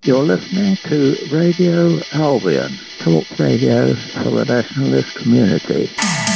You're listening to Radio Albion, talk radio for the nationalist community.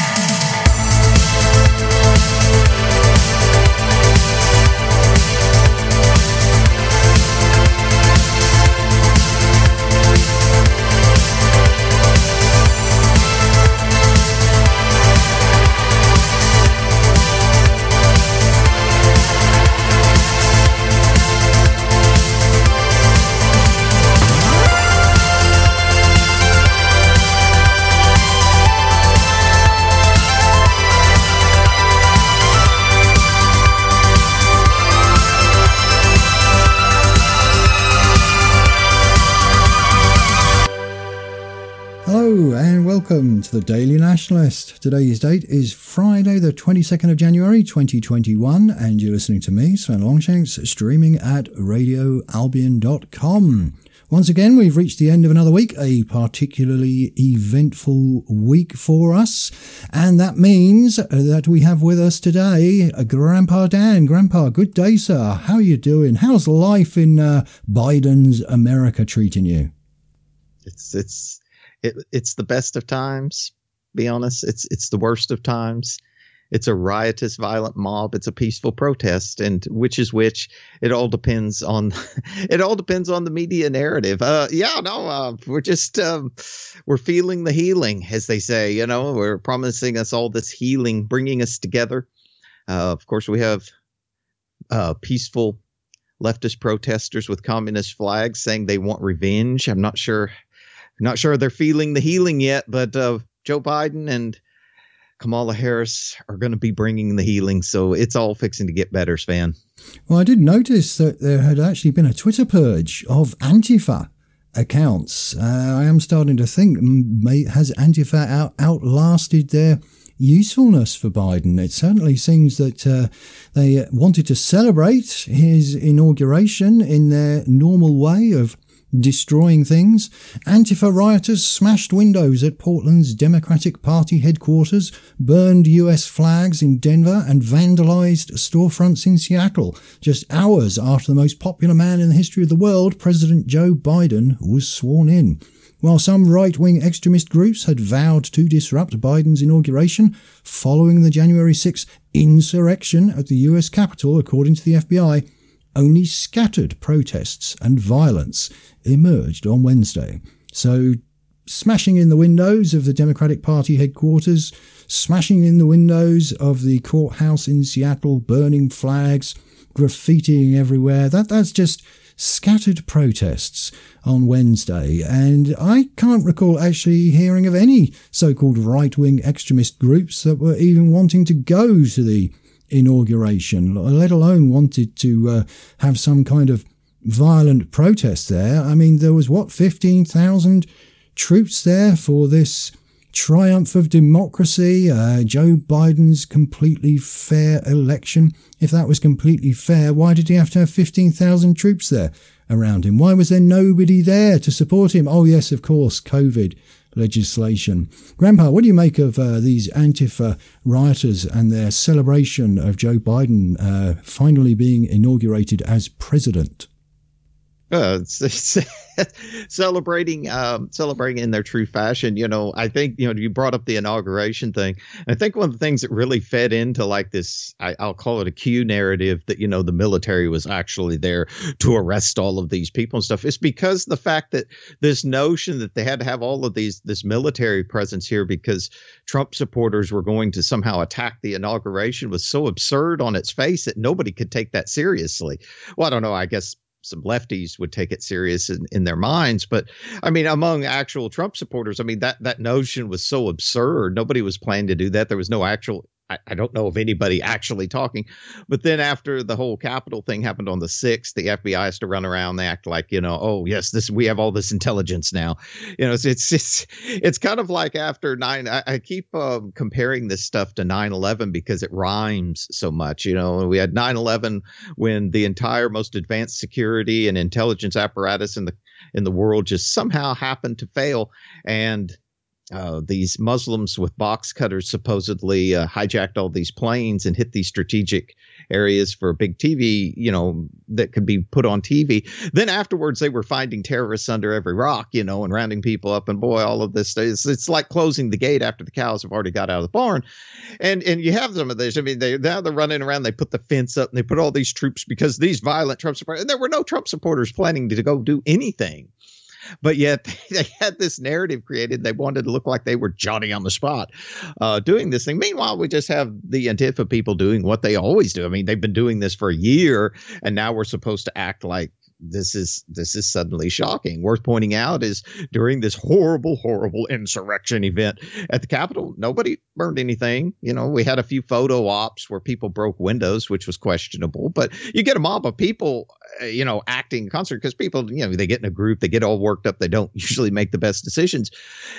Welcome to the Daily Nationalist. Today's date is Friday the 22nd of January 2021 and you're listening to me, Sven Longshanks, streaming at radioalbion.com. Once again, we've reached the end of another week, a particularly eventful week for us, and that means that we have with us today Grandpa Dan. Grandpa, good day, sir. How are you doing? How's life in Biden's America treating you? It's the best of times, be honest. It's the worst of times. It's a riotous, violent mob. It's a peaceful protest, and which is which. It all depends on the media narrative. We're just we're feeling the healing, as they say. You know, we're promising us all this healing, bringing us together. Of course, we have peaceful leftist protesters with communist flags saying they want revenge. I'm not sure they're feeling the healing yet, but Joe Biden and Kamala Harris are going to be bringing the healing. So it's all fixing to get better, Sven. Well, I did notice that there had actually been a Twitter purge of Antifa accounts. I am starting to think, has Antifa outlasted their usefulness for Biden? It certainly seems that they wanted to celebrate his inauguration in their normal way of destroying things. Antifa rioters smashed windows at Portland's Democratic Party headquarters, burned US flags in Denver, and vandalized storefronts in Seattle, just hours after the most popular man in the history of the world, President Joe Biden, was sworn in. While some right-wing extremist groups had vowed to disrupt Biden's inauguration following the January 6th insurrection at the US Capitol, according to the FBI, only scattered protests and violence emerged on Wednesday. So, smashing in the windows of the Democratic Party headquarters, smashing in the windows of the courthouse in Seattle, burning flags, graffitiing everywhere, that's just scattered protests on Wednesday. And I can't recall actually hearing of any so-called right-wing extremist groups that were even wanting to go to the inauguration, let alone wanted to have some kind of violent protest there. I mean, there was 15,000 troops there for this triumph of democracy, Joe Biden's completely fair election. If that was completely fair, why did he have to have 15,000 troops there around him? Why was there nobody there to support him? Oh yes, of course, COVID legislation. Grandpa, what do you make of these Antifa rioters and their celebration of Joe Biden finally being inaugurated as president? It's celebrating in their true fashion. You know, I think, you brought up the inauguration thing. I think one of the things that really fed into like this, I'll call it a Q narrative that, the military was actually there to arrest all of these people and stuff, is because the fact that this notion that they had to have all of this military presence here because Trump supporters were going to somehow attack the inauguration was so absurd on its face that nobody could take that seriously. Well, I don't know. I guess some lefties would take it serious in their minds. But I mean, among actual Trump supporters, I mean, that notion was so absurd. Nobody was planning to do that. There was no actual, I don't know of anybody actually talking. But then after the whole Capitol thing happened on the 6th, the FBI has to run around. They act like, oh, yes, we have all this intelligence now. It's kind of like after I keep comparing this stuff to 9/11 because it rhymes so much. We had 9/11 when the entire most advanced security and intelligence apparatus in the world just somehow happened to fail. And these Muslims with box cutters supposedly hijacked all these planes and hit these strategic areas for a big TV, that could be put on TV. Then afterwards, they were finding terrorists under every rock, and rounding people up. And boy, all of this, it's like closing the gate after the cows have already got out of the barn. And you have some of this. I mean, now they're running around. They put the fence up and they put all these troops because these violent Trump supporters, and there were no Trump supporters planning to go do anything. But yet they had this narrative created. They wanted to look like they were Johnny on the spot doing this thing. Meanwhile, we just have the Antifa people doing what they always do. I mean, they've been doing this for a year, and now we're supposed to act like this is suddenly shocking. Worth pointing out is during this horrible insurrection event at the Capitol, nobody burned anything. We had a few photo ops where people broke windows, which was questionable. But you get a mob of people, acting in concert because people, they get in a group, they get all worked up. They don't usually make the best decisions.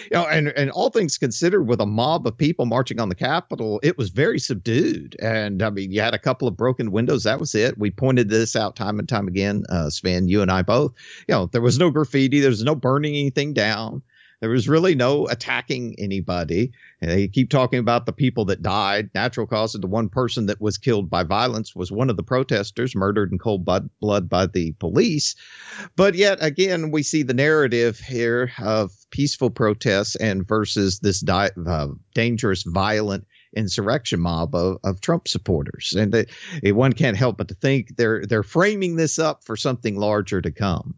And all things considered, with a mob of people marching on the Capitol, it was very subdued. And I mean, you had a couple of broken windows. That was it. We pointed this out time and time again, Sven. You and I both, there was no graffiti. There was no burning anything down. There was really no attacking anybody. And they keep talking about the people that died, natural causes. The one person that was killed by violence was one of the protesters, murdered in cold blood by the police. But yet again, we see the narrative here of peaceful protests and versus this dangerous, violent insurrection mob of Trump supporters. And one can't help but to think they're framing this up for something larger to come.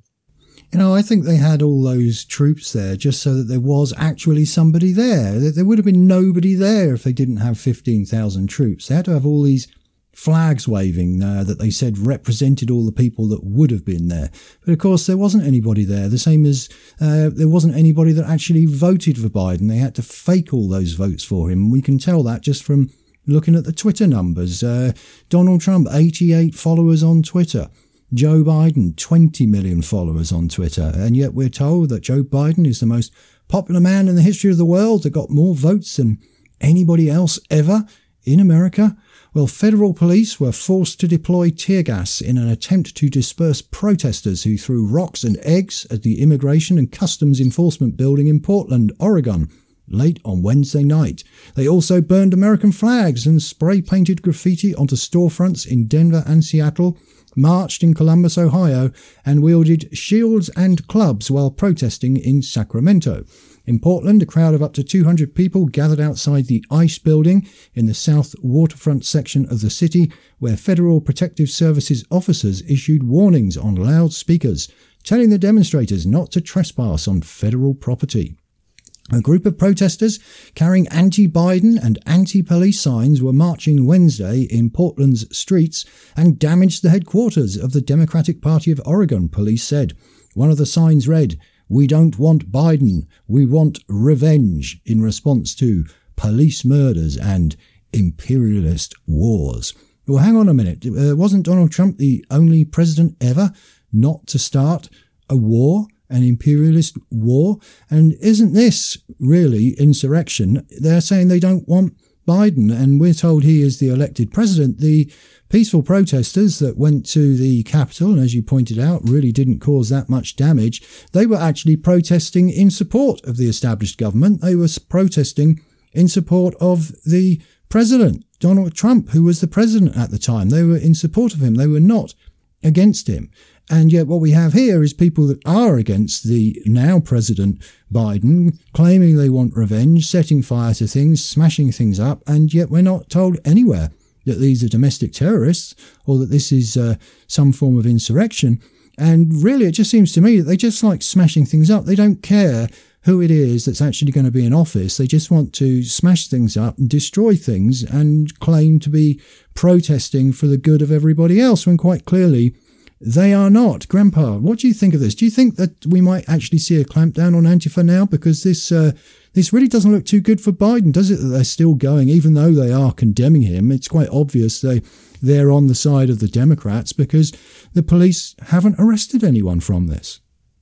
I think they had all those troops there just so that there was actually somebody there. There would have been nobody there if they didn't have 15,000 troops. They had to have all these flags waving that they said represented all the people that would have been there. But of course, there wasn't anybody there, the same as there wasn't anybody that actually voted for Biden. They had to fake all those votes for him. We can tell that just from looking at the Twitter numbers. Donald Trump, 88 followers on Twitter. Joe Biden, 20 million followers on Twitter. And yet we're told that Joe Biden is the most popular man in the history of the world that got more votes than anybody else ever in America. Well, federal police were forced to deploy tear gas in an attempt to disperse protesters who threw rocks and eggs at the Immigration and Customs Enforcement building in Portland, Oregon, late on Wednesday night. They also burned American flags and spray-painted graffiti onto storefronts in Denver and Seattle, marched in Columbus, Ohio, and wielded shields and clubs while protesting in Sacramento. In Portland, a crowd of up to 200 people gathered outside the ICE building in the south waterfront section of the city, where Federal Protective Services officers issued warnings on loudspeakers, telling the demonstrators not to trespass on federal property. A group of protesters carrying anti-Biden and anti-police signs were marching Wednesday in Portland's streets and damaged the headquarters of the Democratic Party of Oregon, police said. One of the signs read, "We don't want Biden, we want revenge," in response to police murders and imperialist wars. Well, hang on a minute. Wasn't Donald Trump the only president ever not to start a war? An imperialist war? And isn't this really insurrection? They're saying they don't want Biden, and we're told he is the elected president. The peaceful protesters that went to the Capitol, and as you pointed out, really didn't cause that much damage. They were actually protesting in support of the established government. They were protesting in support of the president, Donald Trump, who was the president at the time. They were in support of him. They were not against him. And yet what we have here is people that are against the now President Biden, claiming they want revenge, setting fire to things, smashing things up, and yet we're not told anywhere that these are domestic terrorists or that this is some form of insurrection. And really, it just seems to me that they just like smashing things up. They don't care who it is that's actually going to be in office. They just want to smash things up and destroy things and claim to be protesting for the good of everybody else, when quite clearly they are not. Grandpa, what do you think of this? Do you think that we might actually see a clampdown on Antifa now? Because this really doesn't look too good for Biden, does it, that they're still going, even though they are condemning him? It's quite obvious they're on the side of the Democrats because the police haven't arrested anyone from this.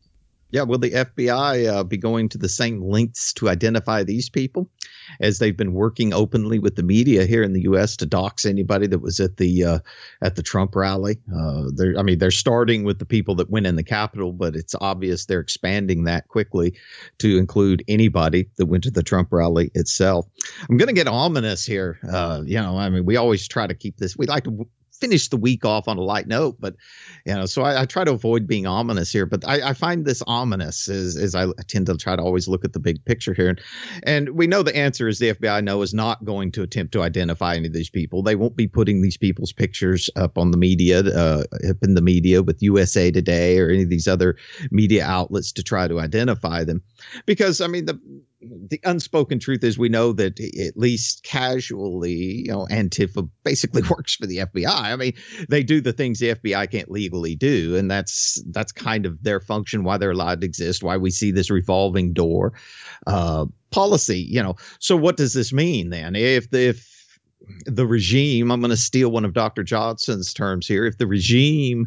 Yeah, will the FBI be going to the same lengths to identify these people as they've been working openly with the media here in the U.S. to dox anybody that was at the Trump rally? They're starting with the people that went in the Capitol, but it's obvious they're expanding that quickly to include anybody that went to the Trump rally itself. I'm going to get ominous here. We always try to keep this. We like to finish the week off on a light note, but so I try to avoid being ominous here, but I find this ominous as I tend to try to always look at the big picture here. And we know the answer is the FBI is not going to attempt to identify any of these people. They won't be putting these people's pictures up on the media, up in the media with USA Today or any of these other media outlets to try to identify them. Because, the unspoken truth is we know that at least casually, Antifa basically works for the FBI. They do the things the FBI can't legally do. And that's kind of their function, why they're allowed to exist, why we see this revolving door policy, So what does this mean then? If the regime, I'm going to steal one of Dr. Johnson's terms here, if the regime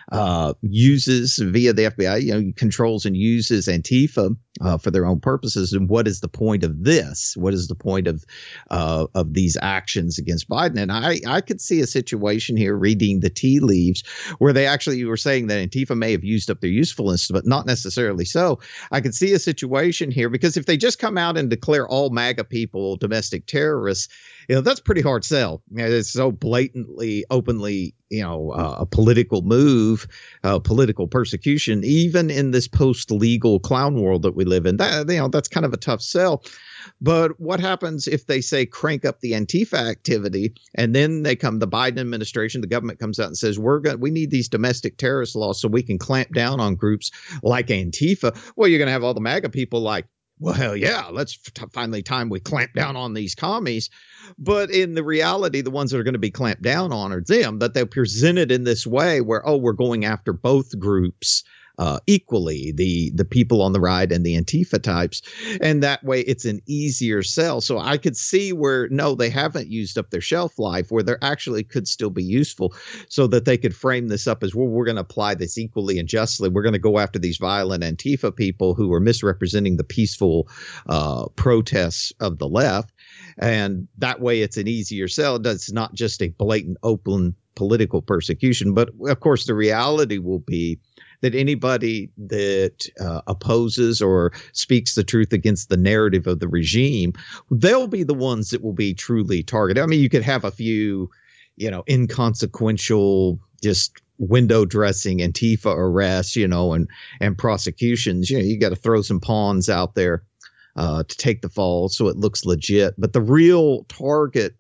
uses via the FBI, controls and uses Antifa for their own purposes, and what is the point of this? What is the point of these actions against Biden? And I could see a situation here, reading the tea leaves, where they actually were saying that Antifa may have used up their usefulness, but not necessarily so. I could see a situation here, because if they just come out and declare all MAGA people domestic terrorists, that's pretty hard sell. It's so blatantly, openly, a political move, political persecution, even in this post-legal clown world that we live in. That's kind of a tough sell. But what happens if they say crank up the Antifa activity, and then the Biden administration, the government comes out and says we need these domestic terrorist laws so we can clamp down on groups like Antifa? Well, you're going to have all the MAGA people like, well, hell yeah, let's finally time we clamp down on these commies. But in the reality, the ones that are going to be clamped down on are them, that they're presented in this way where, we're going after both groups equally, the people on the right and the Antifa types. And that way it's an easier sell. So I could see where, no, they haven't used up their shelf life, where they actually could still be useful, so that they could frame this up as, well, we're going to apply this equally and justly. We're going to go after these violent Antifa people who are misrepresenting the peaceful protests of the left. And that way it's an easier sell. It's not just a blatant, open political persecution. But of course, the reality will be that anybody that opposes or speaks the truth against the narrative of the regime, they'll be the ones that will be truly targeted. You could have a few, inconsequential, just window dressing Antifa arrests, and prosecutions. You got to throw some pawns out there to take the fall so it looks legit. But the real target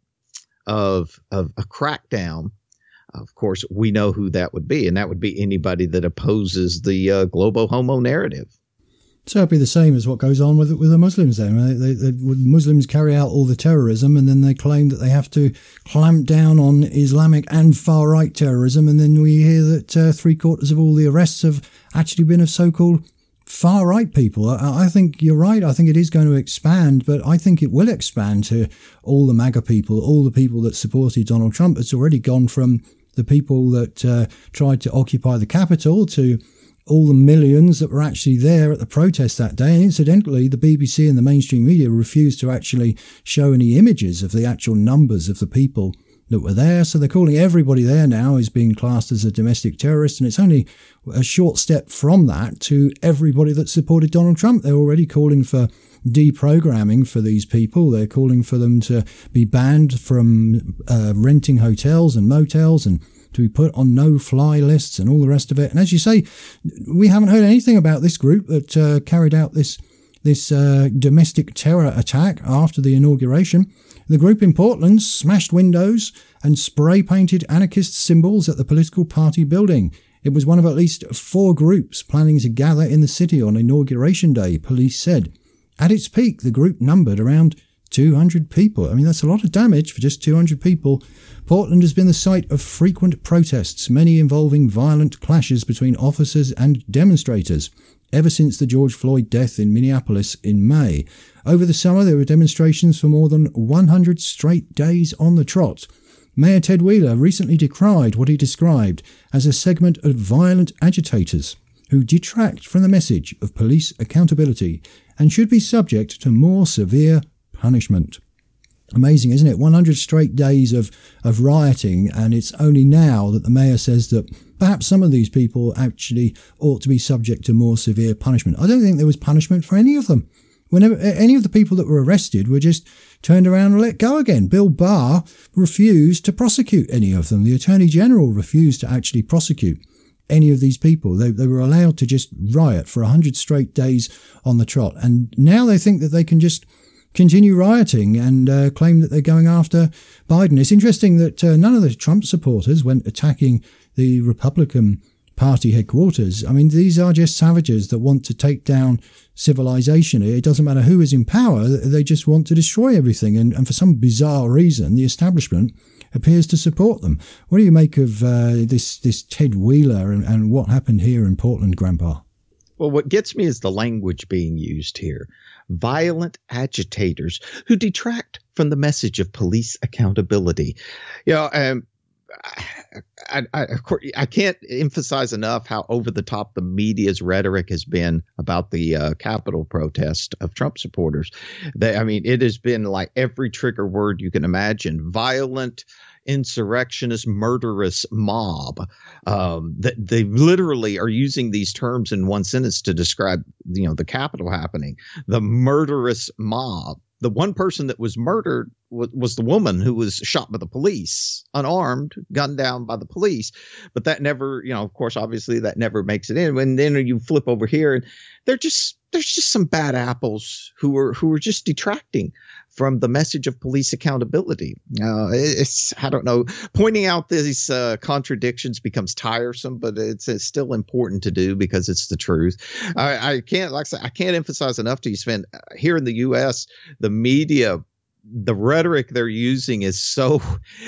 of a crackdown, of course, we know who that would be, and that would be anybody that opposes the globo homo narrative. So it'd be the same as what goes on with the Muslims then. Right? Muslims carry out all the terrorism, and then they claim that they have to clamp down on Islamic and far-right terrorism, and then we hear that 3/4 of all the arrests have actually been of so-called far-right people. I think you're right. I think it is going to expand, but I think it will expand to all the MAGA people, all the people that supported Donald Trump. It's already gone from the people that tried to occupy the Capitol to all the millions that were actually there at the protest that day. And incidentally, the BBC and the mainstream media refused to actually show any images of the actual numbers of the people that were there. So they're calling everybody there now as being classed as a domestic terrorist. And it's only a short step from that to everybody that supported Donald Trump. They're already calling for deprogramming for these people. They're calling for them to be banned from renting hotels and motels and to be put on no-fly lists and all the rest of it. And as you say, we haven't heard anything about this group that carried out this domestic terror attack after the inauguration. The group in Portland smashed windows and spray-painted anarchist symbols at the political party building. It was one of at least 4 groups planning to gather in the city on Inauguration Day, police said. At its peak, the group numbered around 200 people. That's a lot of damage for just 200 people. Portland has been the site of frequent protests, many involving violent clashes between officers and demonstrators, ever since the George Floyd death in Minneapolis in May. Over the summer, there were demonstrations for more than 100 straight days on the trot. Mayor Ted Wheeler recently decried what he described as a segment of violent agitators. who detract from the message of police accountability and should be subject to more severe punishment. Amazing, isn't it? 100 straight days of rioting, and it's only now that the mayor says that perhaps some of these people actually ought to be subject to more severe punishment. I don't think there was punishment for any of them. Whenever any of the people that were arrested were just turned around and let go again. Bill Barr refused to prosecute any of them. The Attorney General refused to actually prosecute any of these people. They were allowed to just riot for 100 straight days on the trot. And now they think that they can just continue rioting and claim that they're going after Biden. It's interesting that none of the Trump supporters went attacking the Republican Party headquarters. I mean, these are just savages that want to take down civilization. It doesn't matter who is in power. They just want to destroy everything. And for some bizarre reason, the establishment appears to support them. What do you make of this Ted Wheeler and what happened here in Portland, Grandpa? Well, what gets me is the language being used here. Violent agitators who detract from the message of police accountability. I can't emphasize enough how over the top the media's rhetoric has been about the Capitol protest of Trump supporters. It has been like every trigger word you can imagine. Violent, insurrectionist, murderous mob. They literally are using these terms in one sentence to describe, the Capitol happening. The murderous mob. The one person that was murdered was the woman who was shot by the police, unarmed, gunned down by the police. But that never, of course, obviously that never makes it in. And then you flip over here and there's just some bad apples who are just detracting from the message of police accountability. I don't know, pointing out these contradictions becomes tiresome, but it's still important to do because it's the truth. I can't emphasize enough to you, Sven, here in the U.S., the media, the rhetoric they're using is so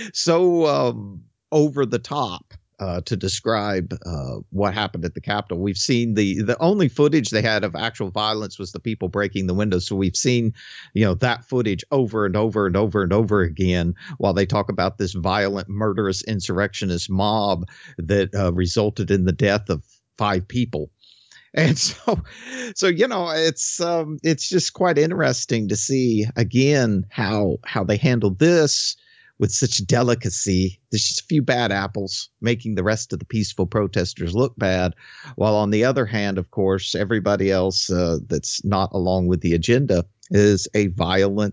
over the top. To describe what happened at the Capitol. We've seen the only footage they had of actual violence was the people breaking the windows. So we've seen, that footage over and over and over and over again while they talk about this violent, murderous, insurrectionist mob that resulted in the death of 5 people. And so it's just quite interesting to see again how they handled this with such delicacy. There's just a few bad apples making the rest of the peaceful protesters look bad. While on the other hand, of course, everybody else that's not along with the agenda is a violent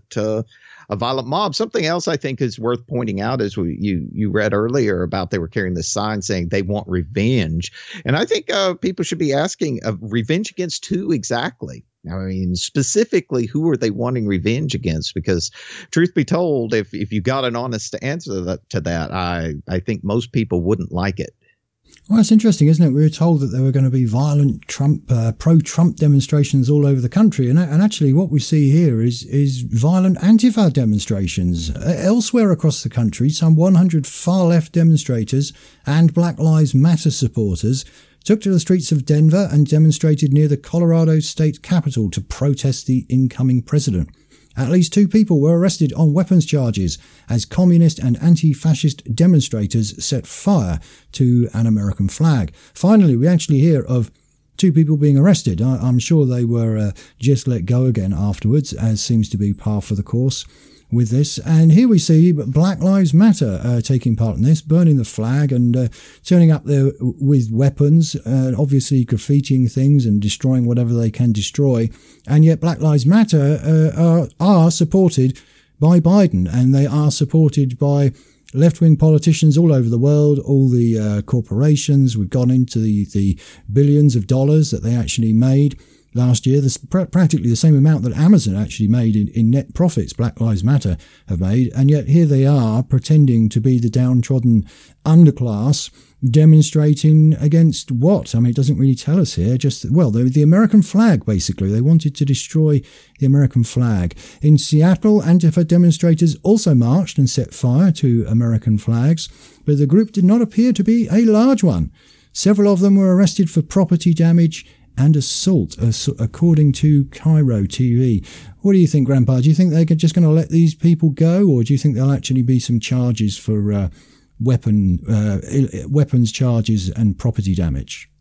mob. Something else I think is worth pointing out is you read earlier about they were carrying this sign saying they want revenge. And I think people should be asking revenge against who exactly? Specifically, who are they wanting revenge against? Because truth be told, if you got an honest answer to that, I think most people wouldn't like it. Well, it's interesting, isn't it? We were told that there were going to be violent pro-Trump demonstrations all over the country. And actually what we see here is violent Antifa demonstrations. Elsewhere across the country, some 100 far-left demonstrators and Black Lives Matter supporters took to the streets of Denver and demonstrated near the Colorado state capitol to protest the incoming president. At least 2 people were arrested on weapons charges as communist and anti-fascist demonstrators set fire to an American flag. Finally, we actually hear of 2 people being arrested. I'm sure they were just let go again afterwards, as seems to be par for the course with this. And here we see Black Lives Matter taking part in this, burning the flag and turning up there with weapons, obviously graffitiing things and destroying whatever they can destroy. And yet Black Lives Matter are supported by Biden, and they are supported by left-wing politicians all over the world, all the corporations. We've gone into the billions of dollars that they actually made last year. There's practically the same amount that Amazon actually made in net profits, Black Lives Matter have made. And yet here they are pretending to be the downtrodden underclass, demonstrating against what? I mean, it doesn't really tell us here. The American flag, basically. They wanted to destroy the American flag. In Seattle, Antifa demonstrators also marched and set fire to American flags, but the group did not appear to be a large one. Several of them were arrested for property damage and assault, according to Cairo TV. What do you think, Grandpa? Do you think they're just going to let these people go, or do you think there'll actually be some charges for weapons charges and property damage?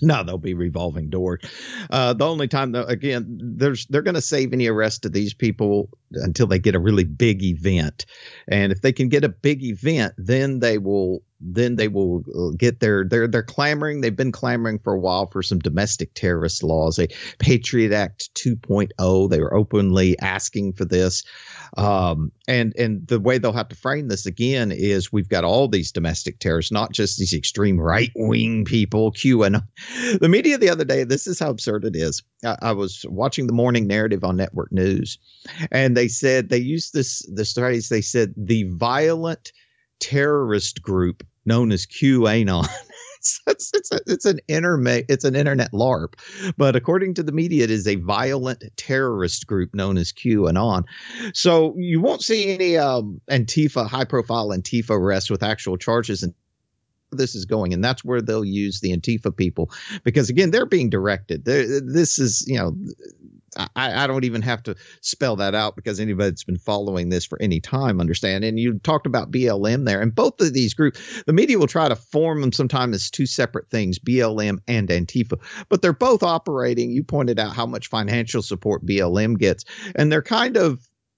No, they'll be revolving doors. The only time, though, again, they're going to save any arrest of these people until they get a really big event, and if they can get a big event, then they will get they're clamoring. They've been clamoring for a while for some domestic terrorist laws, a Patriot Act 2.0. They were openly asking for this. And the way they'll have to frame this again is we've got all these domestic terrorists, not just these extreme right wing people, QAnon. The media the other day, this is how absurd it is. I was watching the morning narrative on Network News, and they said they used this phrase. They said the violent terrorist group known as QAnon. It's an internet LARP, but according to the media, it is a violent terrorist group known as QAnon. So you won't see any high profile Antifa arrests with actual charges, and this is going, and that's where they'll use the Antifa people, because again, they're being directed. This is, I don't even have to spell that out, because anybody that's been following this for any time understand. And you talked about BLM there, and both of these groups, the media will try to form them sometimes as two separate things, BLM and Antifa, but they're both operating. You pointed out how much financial support BLM gets, and they're kind of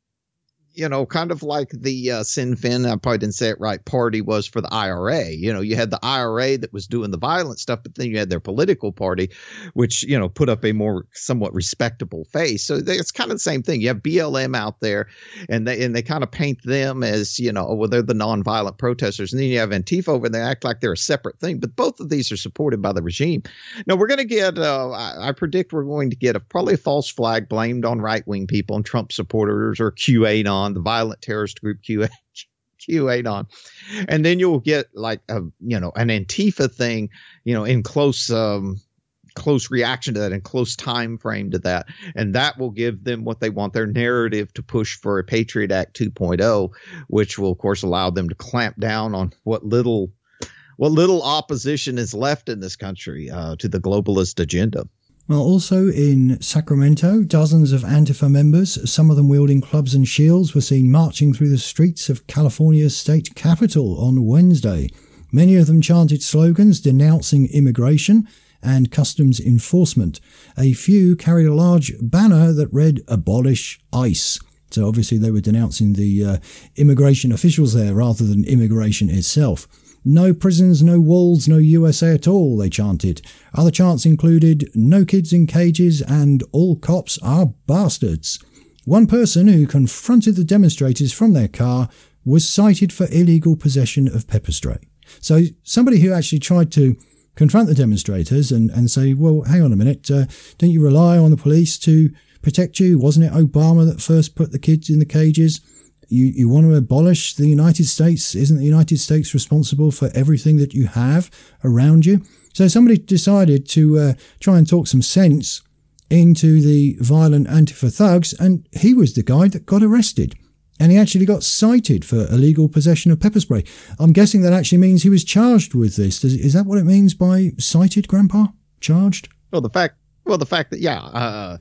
like the Sinn Féin, I probably didn't say it right, party was for the IRA. You had the IRA that was doing the violent stuff, but then you had their political party, which, put up a more somewhat respectable face. So it's kind of the same thing. You have BLM out there, and they kind of paint them as, they're the nonviolent protesters. And then you have Antifa over there, they act like they're a separate thing. But both of these are supported by the regime. Now, we're going to get, I predict we're going to get probably a false flag blamed on right-wing people and Trump supporters or QAnon, the violent terrorist group QAnon, and then you'll get like an Antifa thing, in close reaction to that and close time frame to that, and that will give them what they want, their narrative to push for a Patriot Act 2.0, which will of course allow them to clamp down on what little opposition is left in this country to the globalist agenda. Well, also in Sacramento, dozens of Antifa members, some of them wielding clubs and shields, were seen marching through the streets of California's state capitol on Wednesday. Many of them chanted slogans denouncing immigration and customs enforcement. A few carried a large banner that read, "Abolish ICE." So obviously they were denouncing the immigration officials there rather than immigration itself. "No prisons, no walls, no USA at all," they chanted. Other chants included "No kids in cages" and "All cops are bastards." One person who confronted the demonstrators from their car was cited for illegal possession of pepper spray. So somebody who actually tried to confront the demonstrators and say, well, hang on a minute, don't you rely on the police to protect you? Wasn't it Obama that first put the kids in the cages? You want to abolish the United States? Isn't the United States responsible for everything that you have around you? So somebody decided to try and talk some sense into the violent Antifa thugs, and he was the guy that got arrested. And he actually got cited for illegal possession of pepper spray. I'm guessing that actually means he was charged with this. Is that what it means by cited, Grandpa? Charged? Well, the fact that,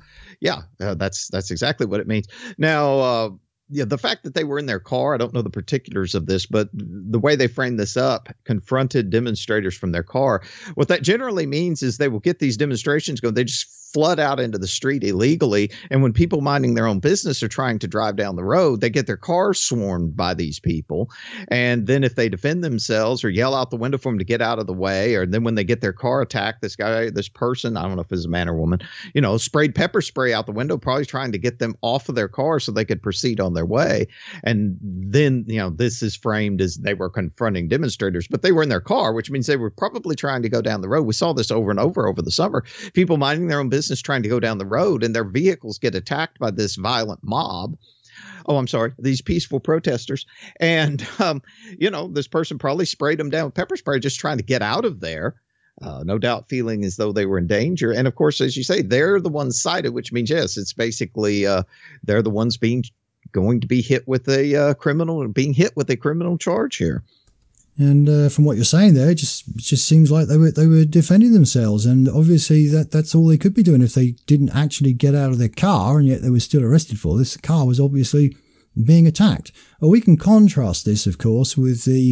that's exactly what it means. Now, the fact that they were in their car, I don't know the particulars of this, but the way they framed this up, confronted demonstrators from their car. What that generally means is they will get these demonstrations going. They just flood out into the street illegally. And when people minding their own business are trying to drive down the road, they get their cars swarmed by these people. And then if they defend themselves or yell out the window for them to get out of the way, or then when they get their car attacked, this person, I don't know if it's a man or woman, sprayed pepper spray out the window, probably trying to get them off of their car so they could proceed on their way. And then, this is framed as they were confronting demonstrators, but they were in their car, which means they were probably trying to go down the road. We saw this over and over the summer. People minding their own business trying to go down the road, and their vehicles get attacked by this violent mob. These peaceful protesters. And, this person probably sprayed them down with pepper spray just trying to get out of there. No doubt feeling as though they were in danger. And of course, as you say, they're the ones cited, which means, yes, it's basically they're the ones going to be hit with a criminal charge here. And from what you're saying there, it just seems like they were defending themselves, and obviously that's all they could be doing if they didn't actually get out of their car, and yet they were still arrested for this. The car was obviously being attacked. Well, we can contrast this, of course, with the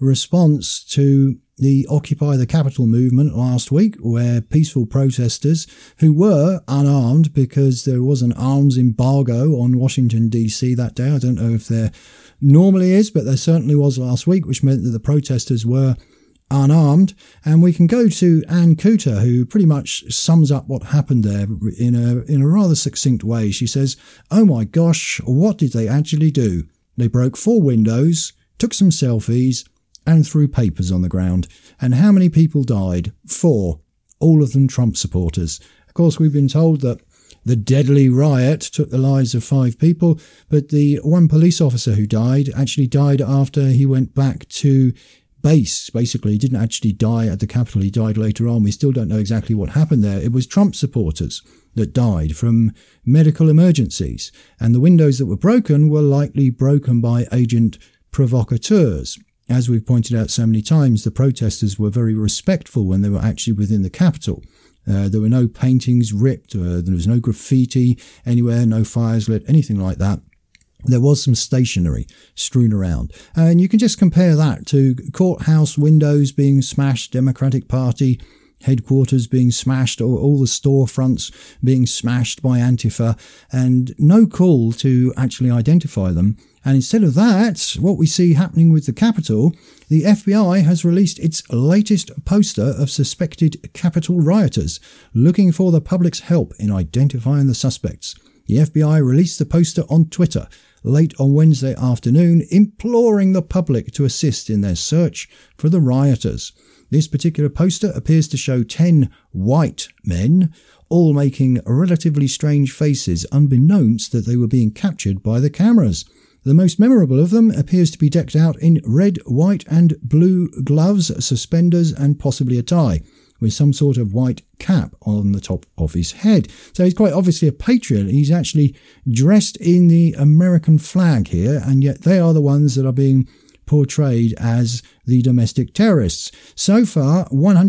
response to the Occupy the Capitol movement last week, where peaceful protesters who were unarmed because there was an arms embargo on Washington, D.C. that day. I don't know if there normally is, but there certainly was last week, which meant that the protesters were unarmed. And we can go to Ann Coulter, who pretty much sums up what happened there in a rather succinct way. She says, "Oh my gosh, what did they actually do? They broke 4 windows, took some selfies, and threw papers on the ground. And how many people died? 4. All of them Trump supporters." Of course, we've been told that the deadly riot took the lives of 5 people, but the one police officer who died actually died after he went back to base. Basically, he didn't actually die at the Capitol. He died later on. We still don't know exactly what happened there. It was Trump supporters that died from medical emergencies, and the windows that were broken were likely broken by agent provocateurs. As we've pointed out so many times, the protesters were very respectful when they were actually within the Capitol. There were no paintings ripped, there was no graffiti anywhere, no fires lit, anything like that. There was some stationery strewn around. And you can just compare that to courthouse windows being smashed, Democratic Party headquarters being smashed, or all the storefronts being smashed by Antifa, and no call to actually identify them. And instead of that, what we see happening with the Capitol, the FBI has released its latest poster of suspected Capitol rioters, looking for the public's help in identifying the suspects. The FBI released the poster on Twitter late on Wednesday afternoon, imploring the public to assist in their search for the rioters. This particular poster appears to show 10 white men, all making relatively strange faces, unbeknownst that they were being captured by the cameras. The most memorable of them appears to be decked out in red, white and blue gloves, suspenders and possibly a tie, with some sort of white cap on the top of his head. So he's quite obviously a patriot. He's actually dressed in the American flag here, and yet they are the ones that are being portrayed as the domestic terrorists. So far,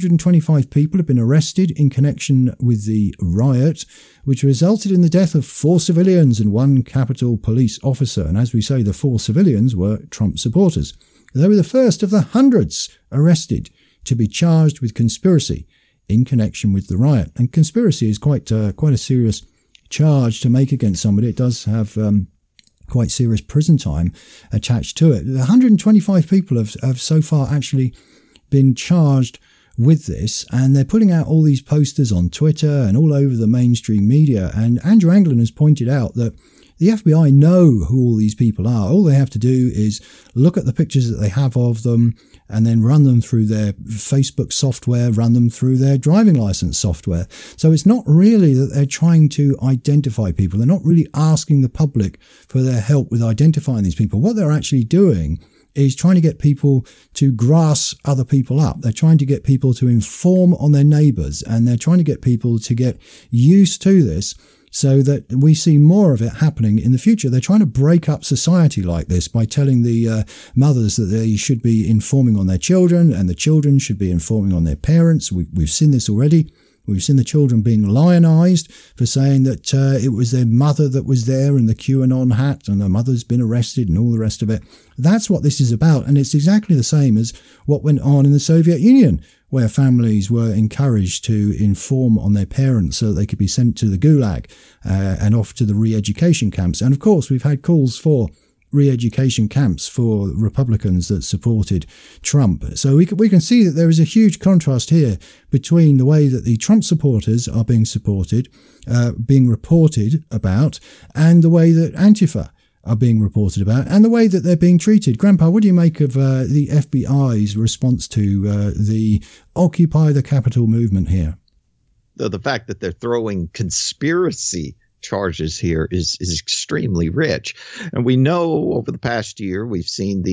125 people have been arrested in connection with the riot, which resulted in the death of 4 civilians and 1 Capitol Police officer. And as we say, the 4 civilians were Trump supporters. They were the first of the hundreds arrested to be charged with conspiracy in connection with the riot. And conspiracy is quite a serious charge to make against somebody. It does have quite serious prison time attached to it. 125 people have so far actually been charged with this, and they're putting out all these posters on Twitter and all over the mainstream media. And Andrew Anglin has pointed out that the FBI know who all these people are. All they have to do is look at the pictures that they have of them and then run them through their Facebook software, run them through their driving license software. So it's not really that they're trying to identify people. They're not really asking the public for their help with identifying these people. What they're actually doing is trying to get people to grass other people up. They're trying to get people to inform on their neighbours, and they're trying to get people to get used to this, so that we see more of it happening in the future. They're trying to break up society like this by telling the mothers that they should be informing on their children, and the children should be informing on their parents. We've seen this already. We've seen the children being lionized for saying that it was their mother that was there in the QAnon hat, and their mother's been arrested and all the rest of it. That's what this is about. And it's exactly the same as what went on in the Soviet Union, where families were encouraged to inform on their parents so that they could be sent to the Gulag and off to the re-education camps. And of course, we've had calls for re-education camps for Republicans that supported Trump. So we can see that there is a huge contrast here between the way that the Trump supporters are being supported, being reported about, and the way that Antifa are being reported about, and the way that they're being treated. Grandpa, what do you make of the FBI's response to the Occupy the Capitol movement here? The fact that they're throwing conspiracy charges here is extremely rich. And we know over the past year, we've seen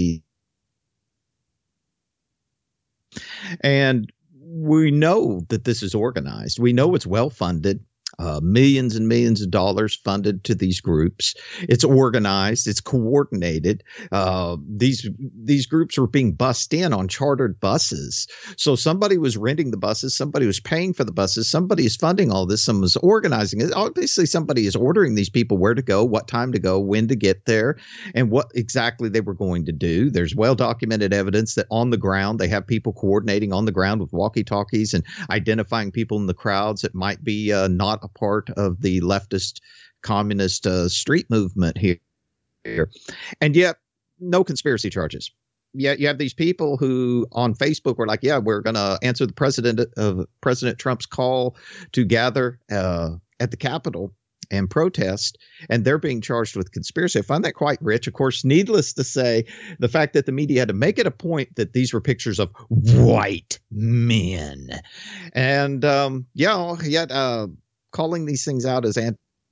and we know that this is organized. We know it's well funded. millions and millions of dollars funded to these groups. It's organized. It's coordinated. These groups were being bussed in on chartered buses. So somebody was renting the buses. Somebody was paying for the buses. Somebody is funding all this. Someone was organizing it. Obviously, somebody is ordering these people where to go, what time to go, when to get there, and what exactly they were going to do. There's well-documented evidence that on the ground, they have people coordinating on the ground with walkie-talkies and identifying people in the crowds that might be not a part of the leftist communist street movement here. And yet, no conspiracy charges. Yet you have these people who on Facebook were like, yeah, we're going to answer the President Trump's call to gather at the Capitol and protest, and they're being charged with conspiracy. I find that quite rich. Of course, needless to say, the fact that the media had to make it a point that these were pictures of white men. And yet calling these things out as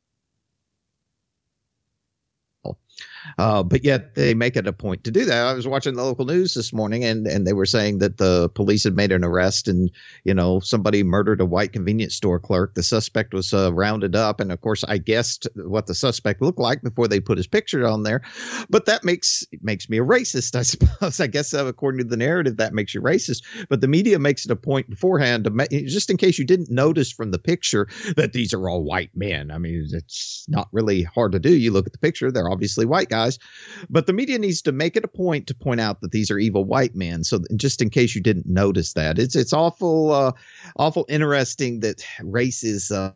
but yet they make it a point to do that. I was watching the local news this morning, and they were saying that the police had made an arrest, and somebody murdered a white convenience store clerk. The suspect was rounded up, and of course, I guessed what the suspect looked like before they put his picture on there. But that makes me a racist, I suppose. I guess according to the narrative, that makes you racist. But the media makes it a point beforehand to just in case you didn't notice from the picture that these are all white men. I mean, it's not really hard to do. You look at the picture; they're obviously white guys. But the media needs to make it a point to point out that these are evil white men. So just in case you didn't notice that, it's awful interesting that race is a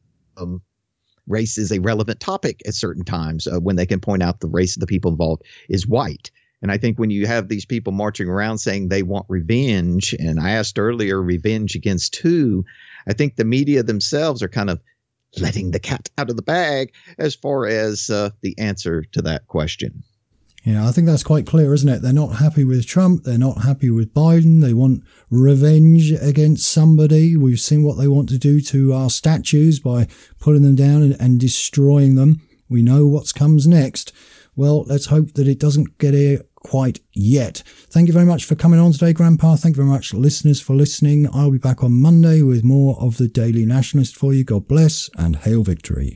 relevant topic at certain times when they can point out the race of the people involved is white. And I think when you have these people marching around saying they want revenge, and I asked earlier, revenge against who? I think the media themselves are kind of letting the cat out of the bag as far as the answer to that question. Yeah, I think that's quite clear, isn't it? They're not happy with Trump. They're not happy with Biden. They want revenge against somebody. We've seen what they want to do to our statues by putting them down and destroying them. We know what comes next. Well, let's hope that it doesn't get here quite yet. Thank you very much for coming on today, Grandpa. Thank you very much, listeners, for listening. I'll be back on Monday with more of the Daily Nationalist for you. God bless and hail victory.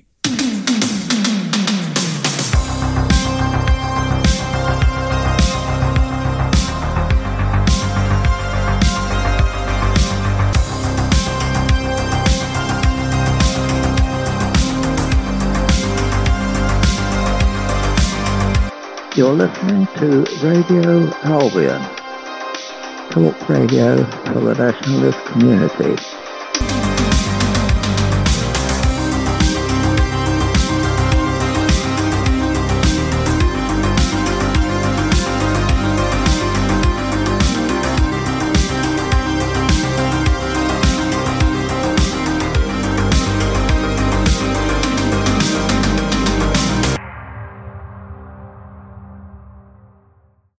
You're listening to Radio Albion, talk radio for the nationalist community.